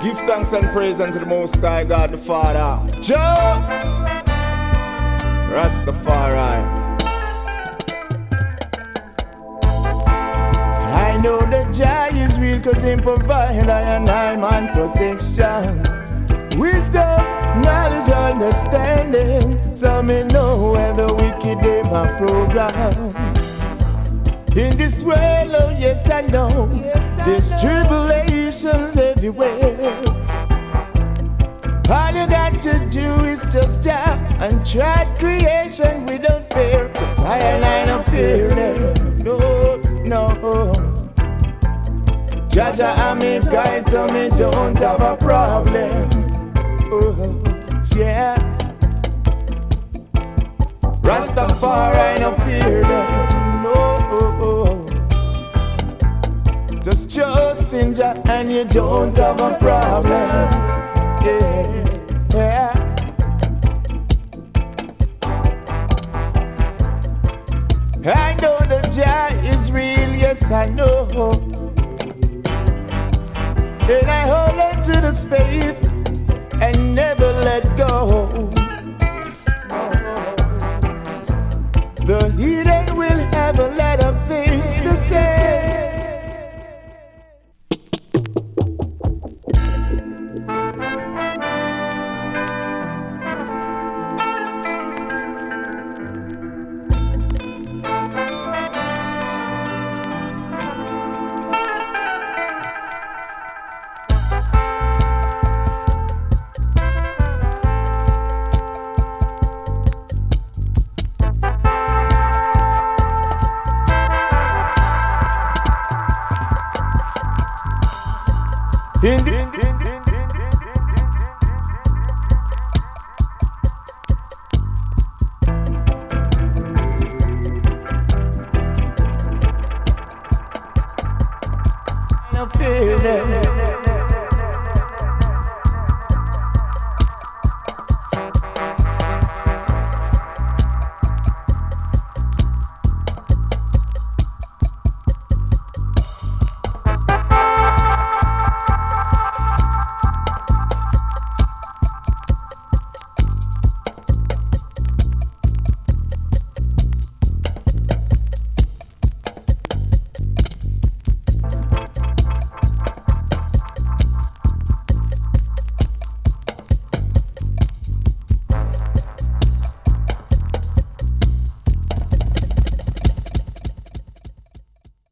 Give thanks and praise unto the Most High God the Father. Jah Rastafari. I know that Jah is real cause Him provide I and I man protection. Wisdom, knowledge, understanding. So me know where the wicked they my program. In this world, oh yes I know, there's tribulations everywhere. All you got to do is just stop and try creation without fear. Cause I and I no fear them, no. Jaja and me guide so me don't have a problem. Oh, yeah. Rastafari no fear them, no. Just trust in Jah and you don't have a problem. Yeah. I know that Jah is real, yes I know. And I hold on to this faith and never let go. The heat